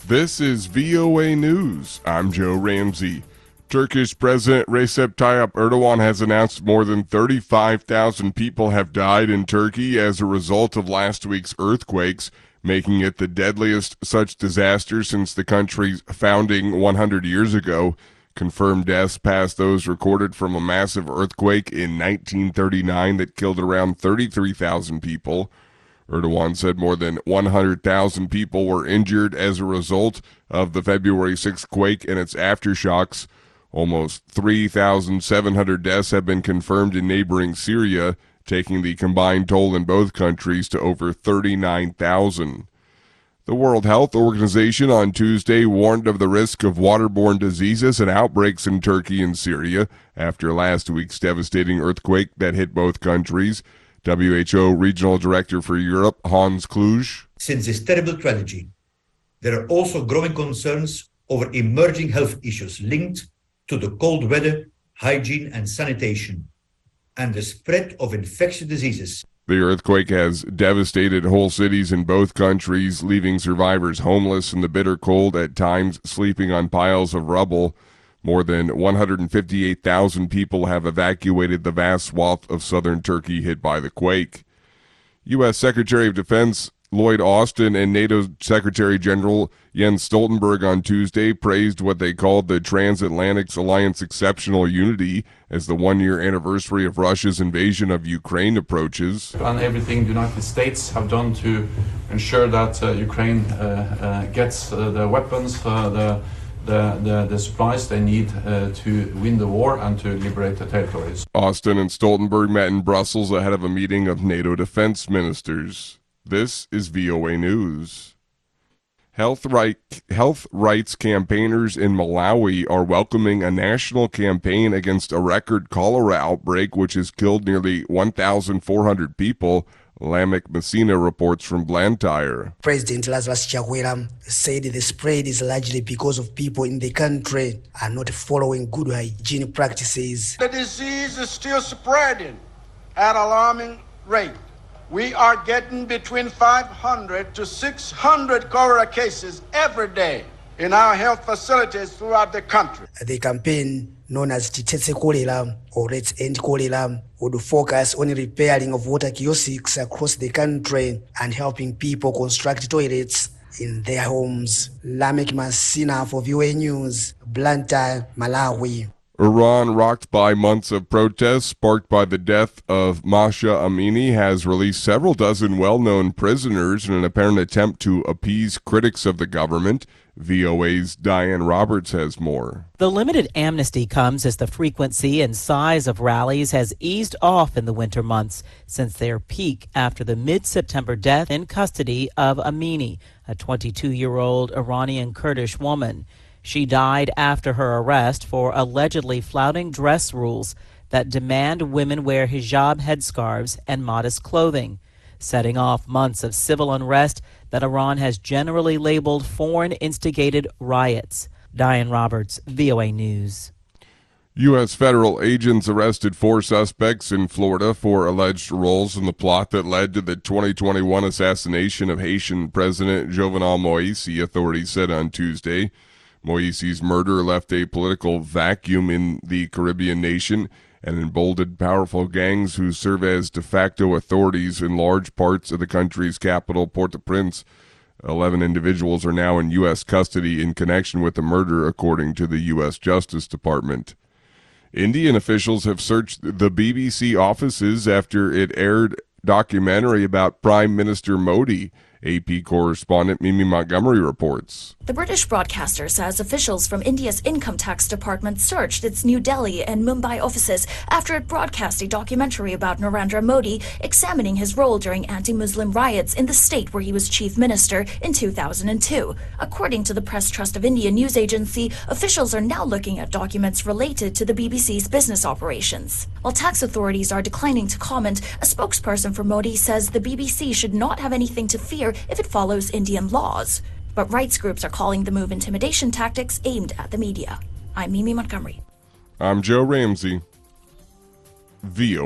This is VOA News. I'm Joe Ramsey. Turkish President Recep Tayyip Erdogan has announced more than 35,000 people have died in Turkey as a result of last week's earthquakes, making it the deadliest such disaster since the country's founding 100 years ago. Confirmed deaths passed those recorded from a massive earthquake in 1939 that killed around 33,000 people. Erdogan said more than 100,000 people were injured as a result of the February 6th quake and its aftershocks. Almost 3,700 deaths have been confirmed in neighboring Syria, taking the combined toll in both countries to over 39,000. The World Health Organization on Tuesday warned of the risk of waterborne diseases and outbreaks in Turkey and Syria after last week's devastating earthquake that hit both countries. WHO Regional Director for Europe, Hans Kluge. Since this terrible tragedy, there are also growing concerns over emerging health issues linked to the cold weather, hygiene and sanitation, and the spread of infectious diseases. The earthquake has devastated whole cities in both countries, leaving survivors homeless in the bitter cold, at times sleeping on piles of rubble. More than 158,000 people have evacuated the vast swath of southern Turkey hit by the quake. U.S. Secretary of Defense Lloyd Austin and NATO Secretary General Jens Stoltenberg on Tuesday praised what they called the Transatlantic Alliance exceptional unity as the one-year anniversary of Russia's invasion of Ukraine approaches. And everything the United States have done to ensure that Ukraine gets the weapons, the supplies they need to win the war and to liberate the territories. Austin and Stoltenberg met in Brussels ahead of a meeting of NATO defense ministers. This is VOA News. Health rights campaigners in Malawi are welcoming a national campaign against a record cholera outbreak which has killed nearly 1,400 people. Lamek Messina reports from Blantyre. President Lazarus Chakwera said the spread is largely because of people in the country are not following good hygiene practices. The disease is still spreading at an alarming rate. We are getting between 500 to 600 cholera cases every day in our health facilities throughout the country. The campaign, known as Titetse Cholera or Let's End Cholera, would focus on repairing of water kiosks across the country and helping people construct toilets in their homes. Lamek Messina for VOA News, Blantyre, Malawi. Iran, rocked by months of protests sparked by the death of Mahsa Amini, has released several dozen well-known prisoners in an apparent attempt to appease critics of the government. VOA's Diane Roberts has more. The limited amnesty comes as the frequency and size of rallies has eased off in the winter months since their peak after the mid-September death in custody of Amini, a 22-year-old Iranian Kurdish woman. She died after her arrest for allegedly flouting dress rules that demand women wear hijab headscarves and modest clothing, setting off months of civil unrest that Iran has generally labeled foreign-instigated riots. Diane Roberts, VOA News. U.S. federal agents arrested 4 suspects in Florida for alleged roles in the plot that led to the 2021 assassination of Haitian President Jovenel Moise, authorities said on Tuesday. Moise's murder left a political vacuum in the Caribbean nation and emboldened powerful gangs who serve as de facto authorities in large parts of the country's capital, Port-au-Prince. 11 individuals are now in U.S. custody in connection with the murder, according to the U.S. Justice Department. Indian officials have searched the BBC offices after it aired a documentary about Prime Minister Modi. AP correspondent Mimi Montgomery reports. The British broadcaster says officials from India's income tax department searched its New Delhi and Mumbai offices after it broadcast a documentary about Narendra Modi examining his role during anti-Muslim riots in the state where he was chief minister in 2002. According to the Press Trust of India news agency, officials are now looking at documents related to the BBC's business operations. While tax authorities are declining to comment, a spokesperson for Modi says the BBC should not have anything to fear if it follows Indian laws. But rights groups are calling the move intimidation tactics aimed at the media. I'm Mimi Montgomery. I'm Joe Ramsey. VOA.